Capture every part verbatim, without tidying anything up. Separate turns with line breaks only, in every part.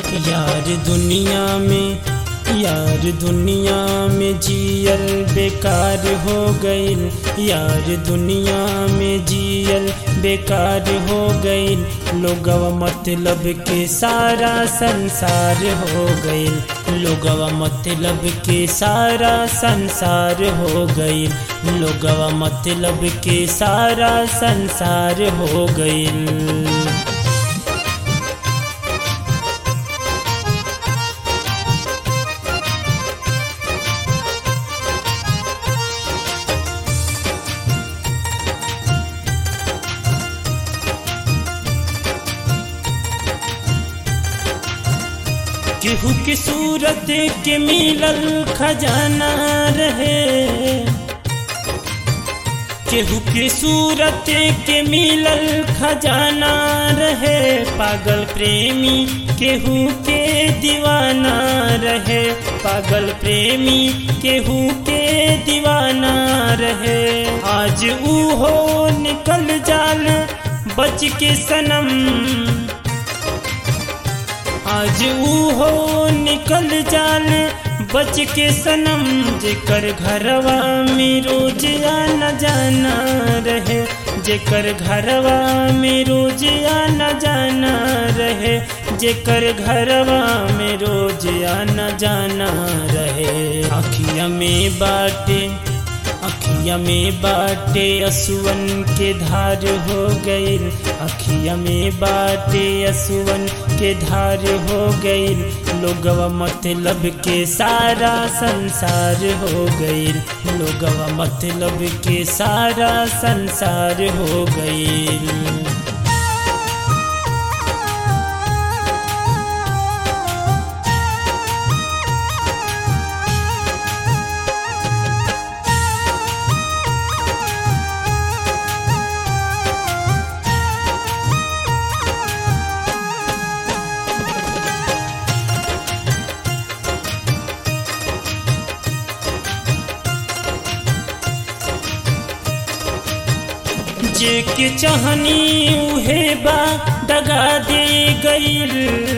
यार दुनिया में यार दुनिया में जियल बेकार हो गईल, यार दुनिया में जियल बेकार हो गईल। लोगवा मतलब के सारा संसार हो गईल, लोगवा मतलब के सारा संसार हो गईल, लोगवा मतलब के सारा संसार हो गईल। केहू की सूरत के मिलल खजाना रहे, केहू की सूरत के मिलल खजाना रहे। पागल प्रेमी केहू के दीवाना रहे, पागल प्रेमी केहू के दीवाना रहे। आज ऊहो निकल जाल बच के सनम, आज ऊहो निकल जाल बच के सनम। जेकर घरवा में रोज आना जाना रहे, जेकर घरवा में रोज आना जाना रहे, जेकर घरवा में रोज आना जाना रहे। अखिया में बाटे अखिया में बाटे असुवन के धार हो गईल, अखिया में बाटे असुवन के धार हो गईल। लोगवा मतलब के सारा संसार हो गईल, लोगवा मतलब के सारा संसार हो गईल। जे के चाहनी उहे बा दगा दे गईल,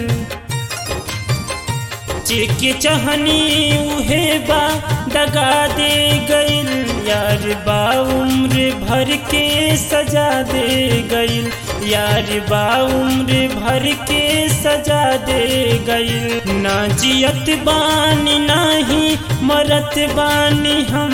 जे के चाहनी उहे बा दगा दे गईल। यार बा उम्र भर के सजा दे गईल, यार बा उम्र भर के सजा दे गईल। ना जियत बानी नाही मरत बानी हम,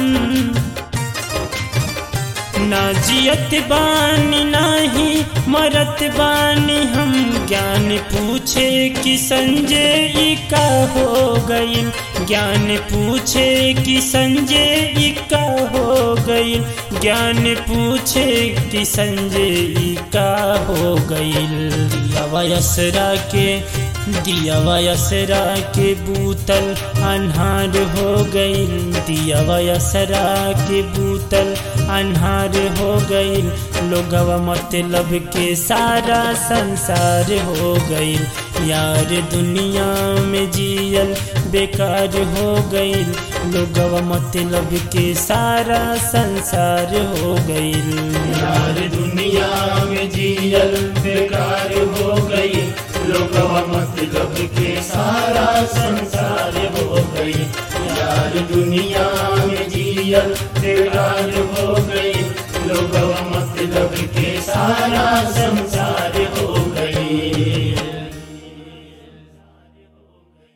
ना जियत बानी नाही मरत बानी हम। ज्ञान पूछे कि संजय ई का हो गईल, ज्ञान पूछे कि संजय ई का हो गईल, ज्ञान पूछे कि संजय ई का हो गईल। दिया वयसरा के दिया वयसरा के बूतल अन्हार हो गईल, दिया वयसरा के बूतल अन्हार हो गईल। लोगवा मतलब के सारा संसार हो गईल, यार दुनिया में जियल बेकार हो गईल। लोगवा मतलब के सारा संसार हो गईल,
यार दुनिया में जियल बेकार हो गईल। लोगवा मतलब के सारा संसार हो गईल, यार दुनिया में जियल बेकार हो गईल। लोगवा मतलब के सारा संसार